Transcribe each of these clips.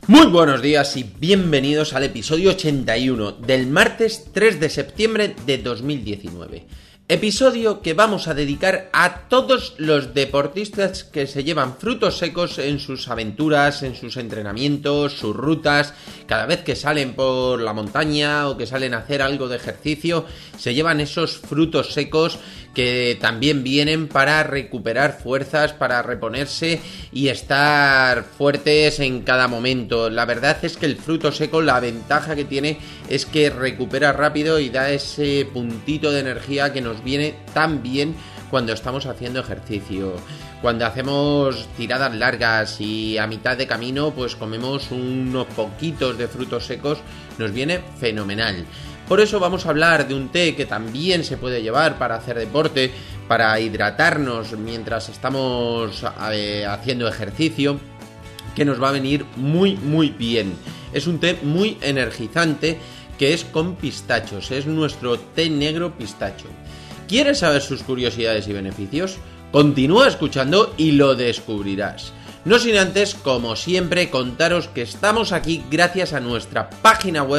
Muy buenos días y bienvenidos al episodio 81 del martes 3 de septiembre de 2019. Episodio que vamos a dedicar a todos los deportistas que se llevan frutos secos en sus aventuras, en sus entrenamientos, sus rutas. Cada vez que salen por la montaña o que salen a hacer algo de ejercicio, se llevan esos frutos secos que también vienen para recuperar fuerzas, para reponerse y estar fuertes en cada momento. La verdad es que el fruto seco, la ventaja que tiene es que recupera rápido y da ese puntito de energía que nos viene tan bien cuando estamos haciendo ejercicio. Cuando hacemos tiradas largas y a mitad de camino pues comemos unos poquitos de frutos secos, nos viene fenomenal. Por eso vamos a hablar de un té que también se puede llevar para hacer deporte, para hidratarnos mientras estamos haciendo ejercicio, que nos va a venir muy bien. Es un té muy energizante que es con pistachos, es nuestro té negro pistacho. ¿Quieres saber sus curiosidades y beneficios? Continúa escuchando y lo descubrirás. No sin antes, como siempre, contaros que estamos aquí gracias a nuestra página web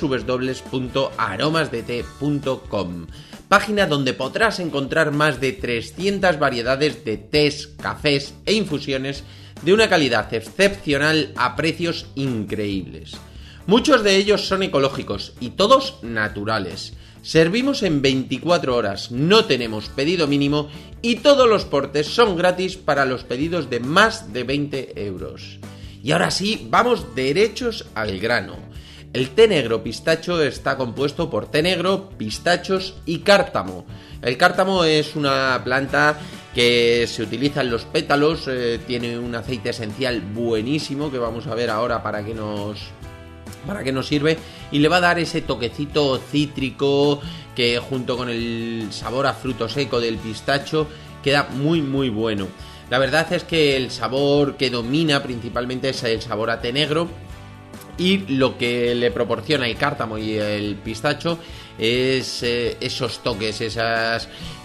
www.aromasdete.com, página donde podrás encontrar más de 300 variedades de tés, cafés e infusiones de una calidad excepcional a precios increíbles. Muchos de ellos son ecológicos y todos naturales. Servimos en 24 horas, no tenemos pedido mínimo y todos los portes son gratis para los pedidos de más de 20 euros. Y ahora sí, vamos derechos al grano. El té negro pistacho está compuesto por té negro, pistachos y cártamo. El cártamo es una planta que se utiliza en los pétalos, tiene un aceite esencial buenísimo que vamos a ver ahora para qué nos sirve, y le va a dar ese toquecito cítrico que junto con el sabor a fruto seco del pistacho queda muy bueno. La verdad es que el sabor que domina principalmente es el sabor a té negro, y lo que le proporciona el cártamo y el pistacho es esos toques, esas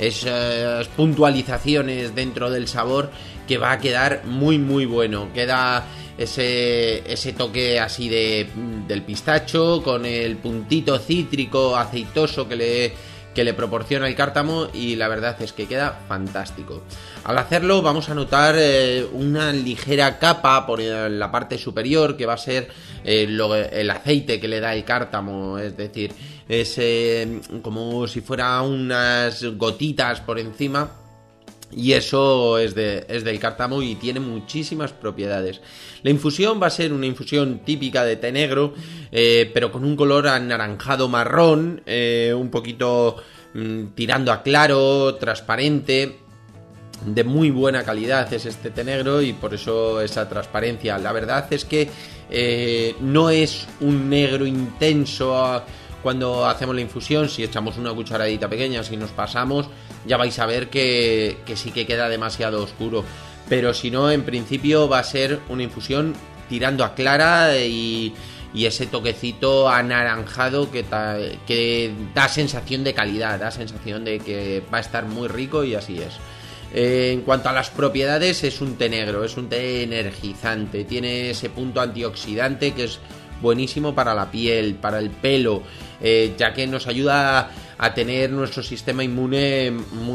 puntualizaciones dentro del sabor que va a quedar muy bueno. Queda ese toque así del pistacho con el puntito cítrico aceitoso que le proporciona el cártamo, y la verdad es que queda fantástico. Al hacerlo vamos a notar una ligera capa por la parte superior que va a ser el aceite que le da el cártamo, es decir, es como si fuera unas gotitas por encima. Y eso es del cártamo y tiene muchísimas propiedades. La infusión va a ser una infusión típica de té negro, pero con un color anaranjado marrón, un poquito tirando a claro, transparente. De muy buena calidad es este té negro y por eso esa transparencia. La verdad es que no es un negro intenso cuando hacemos la infusión. Si echamos una cucharadita pequeña, si nos pasamos, ya vais a ver que sí que queda demasiado oscuro. Pero si no, en principio va a ser una infusión tirando a clara y ese toquecito anaranjado que da sensación de calidad, da sensación de que va a estar muy rico, y así es. En cuanto a las propiedades, es un té negro, es un té energizante, tiene ese punto antioxidante que es buenísimo para la piel, para el pelo, ya que nos ayuda a tener nuestro sistema inmune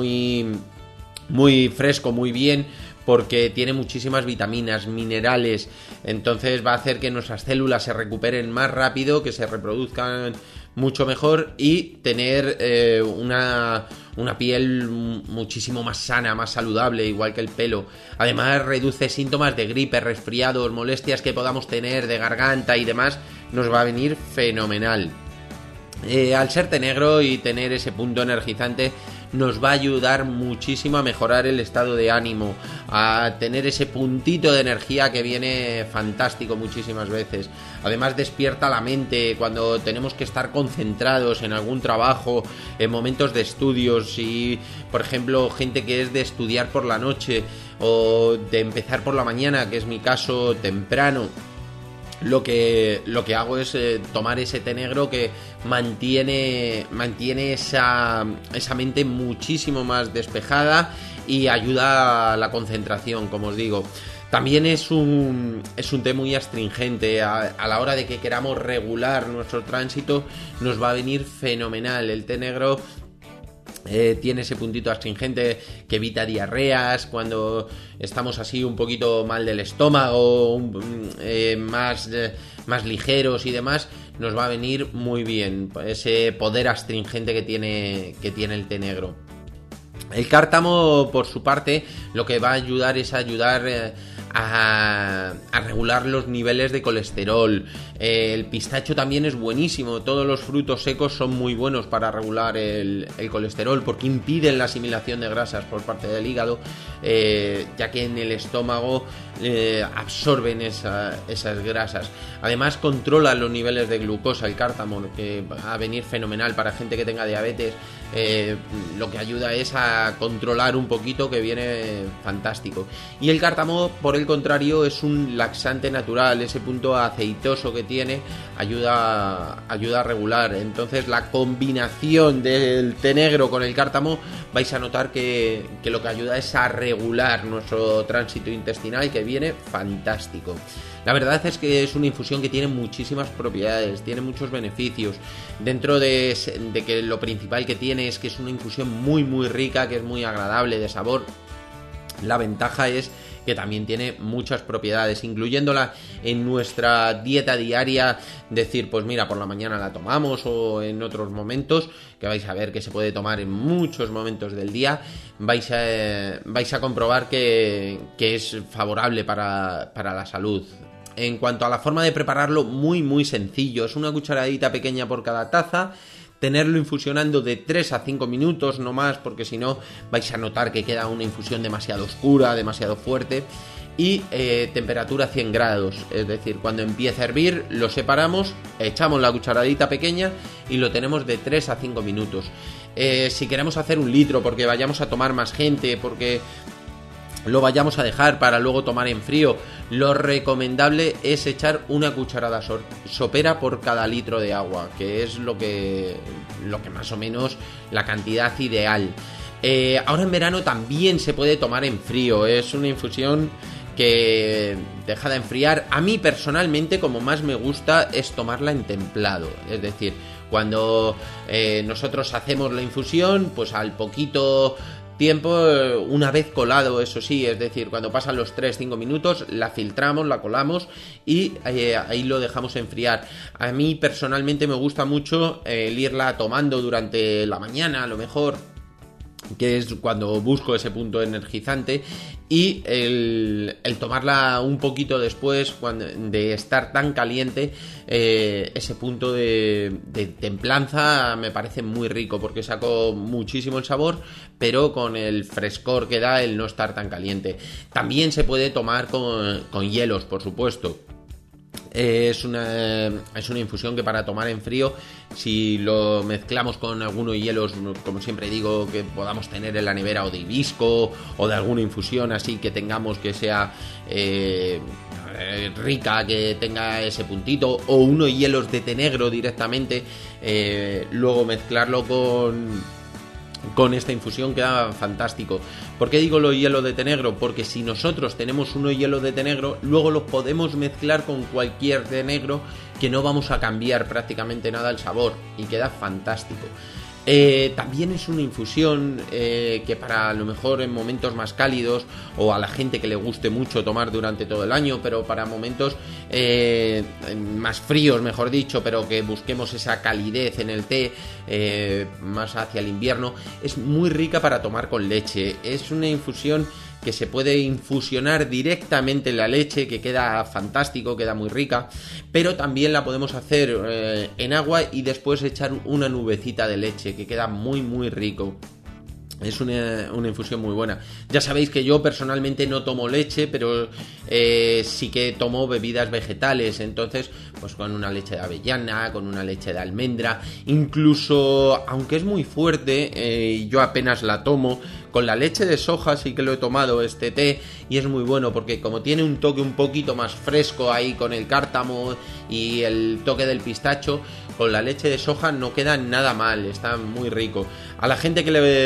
muy fresco, muy bien, porque tiene muchísimas vitaminas, minerales. Entonces va a hacer que nuestras células se recuperen más rápido, que se reproduzcan mucho mejor y tener una piel muchísimo más sana, más saludable, igual que el pelo. Además reduce síntomas de gripe, resfriados, molestias que podamos tener de garganta y demás. Nos va a venir fenomenal. Al ser té negro y tener ese punto energizante, nos va a ayudar muchísimo a mejorar el estado de ánimo, a tener ese puntito de energía que viene fantástico muchísimas veces. Además despierta la mente cuando tenemos que estar concentrados en algún trabajo, en momentos de estudios, y por ejemplo gente que es de estudiar por la noche o de empezar por la mañana, que es mi caso, temprano. Lo que hago es tomar ese té negro que mantiene esa mente muchísimo más despejada y ayuda a la concentración, como os digo. También es un té muy astringente. A la hora de que queramos regular nuestro tránsito, nos va a venir fenomenal. El té negro tiene ese puntito astringente que evita diarreas cuando estamos así un poquito mal del estómago, más ligeros y demás. Nos va a venir muy bien ese poder astringente que tiene el té negro. El cártamo, por su parte, lo que va a ayudar es a regular los niveles de colesterol. El pistacho también es buenísimo. Todos los frutos secos son muy buenos para regular el colesterol, porque impiden la asimilación de grasas por parte del hígado, ya que en el estómago absorben esas grasas. Además, controla los niveles de glucosa el cártamo, que va a venir fenomenal para gente que tenga diabetes. Lo que ayuda es a controlar un poquito, que viene fantástico. Y el cártamo, por el contrario, es un laxante natural. Ese punto aceitoso que tiene ayuda a regular. Entonces, la combinación del té negro con el cártamo, vais a notar que lo que ayuda es a regular nuestro tránsito intestinal, que viene fantástico. La verdad es que es una infusión que tiene muchísimas propiedades, tiene muchos beneficios. Dentro de que lo principal que tiene es que es una infusión muy muy rica, que es muy agradable de sabor. La ventaja es que también tiene muchas propiedades, incluyéndola en nuestra dieta diaria. Decir, pues mira, por la mañana la tomamos, o en otros momentos, que vais a ver que se puede tomar en muchos momentos del día. Vais a comprobar que es favorable para la salud. En cuanto a la forma de prepararlo, muy muy sencillo. Es una cucharadita pequeña por cada taza. Tenerlo infusionando de 3 a 5 minutos, no más, porque si no vais a notar que queda una infusión demasiado oscura, demasiado fuerte. Y temperatura 100 grados, es decir, cuando empiece a hervir lo separamos, echamos la cucharadita pequeña y lo tenemos de 3 a 5 minutos. Si queremos hacer 1 litro, porque vayamos a tomar más gente, porque lo vayamos a dejar para luego tomar en frío, lo recomendable es echar una cucharada sopera por cada litro de agua, que es lo que más o menos la cantidad ideal. Ahora en verano también se puede tomar en frío. Es una infusión que deja de enfriar. A mí personalmente, como más me gusta, es tomarla en templado. Es decir, cuando nosotros hacemos la infusión, pues al poquito tiempo, una vez colado, eso sí, es decir, cuando pasan los 3-5 minutos, la filtramos, la colamos y ahí lo dejamos enfriar. A mí personalmente me gusta mucho el irla tomando durante la mañana, a lo mejor, que es cuando busco ese punto energizante, y el tomarla un poquito después, de estar tan caliente, ese punto de templanza me parece muy rico, porque saco muchísimo el sabor, pero con el frescor que da el no estar tan caliente. También se puede tomar con hielos, por supuesto. Es una infusión que para tomar en frío, si lo mezclamos con algunos hielos, como siempre digo, que podamos tener en la nevera, o de hibisco, o de alguna infusión así que tengamos, que sea rica, que tenga ese puntito, o unos hielos de té negro directamente, luego mezclarlo con esta infusión queda fantástico. ¿Por qué digo los hielos de té negro? Porque si nosotros tenemos unos hielos de té negro, luego los podemos mezclar con cualquier té negro, que no vamos a cambiar prácticamente nada el sabor, y queda fantástico. También es una infusión que para a lo mejor en momentos más cálidos, o a la gente que le guste mucho tomar durante todo el año, pero para momentos más fríos, mejor dicho, pero que busquemos esa calidez en el té, más hacia el invierno, es muy rica para tomar con leche. Es una infusión que se puede infusionar directamente en la leche, que queda fantástico, queda muy rica, pero también la podemos hacer en agua y después echar una nubecita de leche, que queda muy muy rico. Es una infusión muy buena. Ya sabéis que yo personalmente no tomo leche, pero sí que tomo bebidas vegetales. Entonces, pues con una leche de avellana, con una leche de almendra, incluso, aunque es muy fuerte, yo apenas la tomo. Con la leche de soja sí que lo he tomado, este té, y es muy bueno, porque como tiene un toque un poquito más fresco ahí con el cártamo y el toque del pistacho, con la leche de soja no queda nada mal, está muy rico. A la gente que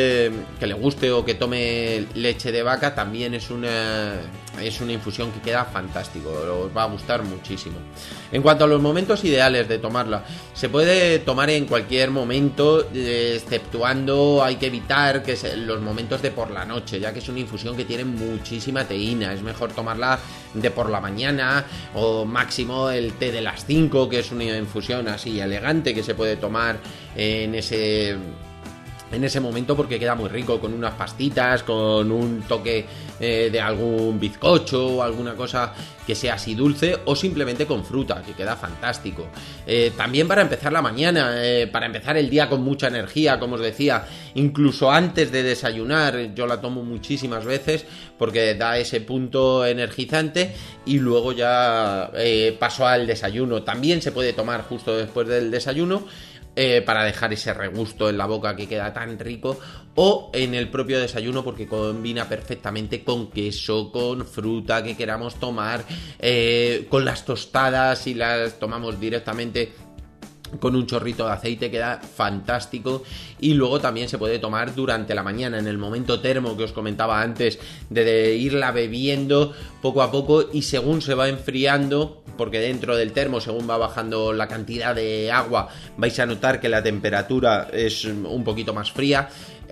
que le guste o que tome leche de vaca, también es una infusión que queda fantástico, os va a gustar muchísimo. En cuanto a los momentos ideales de tomarla, se puede tomar en cualquier momento, exceptuando hay que evitar que los momentos de por la noche, ya que es una infusión que tiene muchísima teína. Es mejor tomarla de por la mañana, o máximo el té de las 5, que es una infusión así elegante que se puede tomar en ese momento, porque queda muy rico con unas pastitas, con un toque de algún bizcocho o alguna cosa que sea así dulce, o simplemente con fruta, que queda fantástico. También para empezar la mañana, para empezar el día con mucha energía, como os decía, incluso antes de desayunar, yo la tomo muchísimas veces porque da ese punto energizante, y luego ya paso al desayuno. También se puede tomar justo después del desayuno, para dejar ese regusto en la boca que queda tan rico, o en el propio desayuno, porque combina perfectamente con queso, con fruta que queramos tomar, con las tostadas, si las tomamos directamente con un chorrito de aceite, queda fantástico. Y luego también se puede tomar durante la mañana, en el momento termo que os comentaba antes, de irla bebiendo poco a poco, y según se va enfriando, porque dentro del termo, según va bajando la cantidad de agua, vais a notar que la temperatura es un poquito más fría.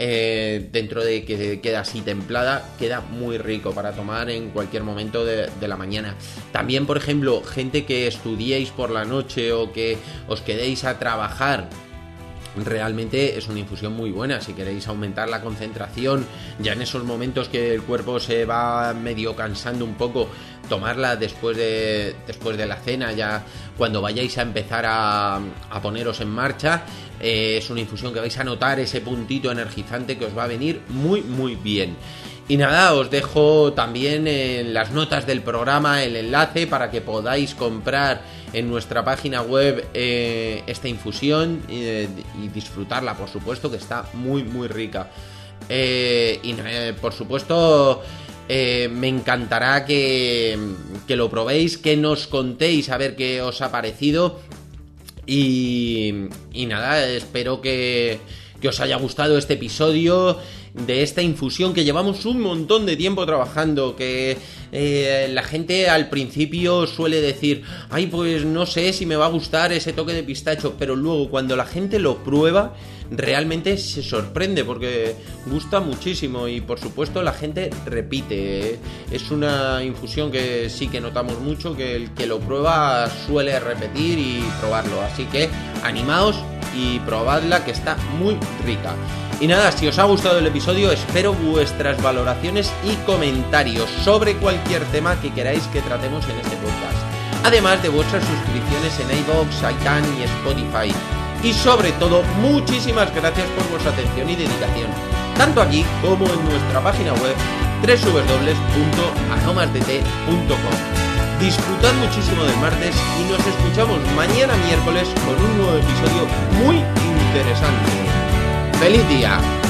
Dentro de que queda así templada, queda muy rico para tomar en cualquier momento de la mañana. También, por ejemplo, gente que estudiéis por la noche o que os quedéis a trabajar, realmente es una infusión muy buena si queréis aumentar la concentración ya en esos momentos que el cuerpo se va medio cansando un poco. Tomarla después de la cena, ya cuando vayáis a empezar a poneros en marcha, es una infusión que vais a notar ese puntito energizante que os va a venir muy muy bien. Y nada, os dejo también en las notas del programa el enlace para que podáis comprar en nuestra página web esta infusión y disfrutarla, por supuesto, que está muy muy rica. Por supuesto, me encantará que lo probéis, que nos contéis a ver qué os ha parecido. Y nada, espero que os haya gustado este episodio de esta infusión que llevamos un montón de tiempo trabajando, que la gente al principio suele decir, ay, pues no sé si me va a gustar ese toque de pistacho, pero luego cuando la gente lo prueba realmente se sorprende porque gusta muchísimo, y por supuesto la gente repite. Es una infusión que sí que notamos mucho, que el que lo prueba suele repetir y probarlo, así que animaos y probadla, que está muy rica. Y nada, si os ha gustado el episodio, espero vuestras valoraciones y comentarios sobre cualquier tema que queráis que tratemos en este podcast, además de vuestras suscripciones en iVoox, iTunes y Spotify. Y sobre todo, muchísimas gracias por vuestra atención y dedicación, tanto aquí como en nuestra página web www.aromasdt.com. Disfrutad muchísimo del martes y nos escuchamos mañana miércoles con un nuevo episodio muy interesante. ¡Feliz día!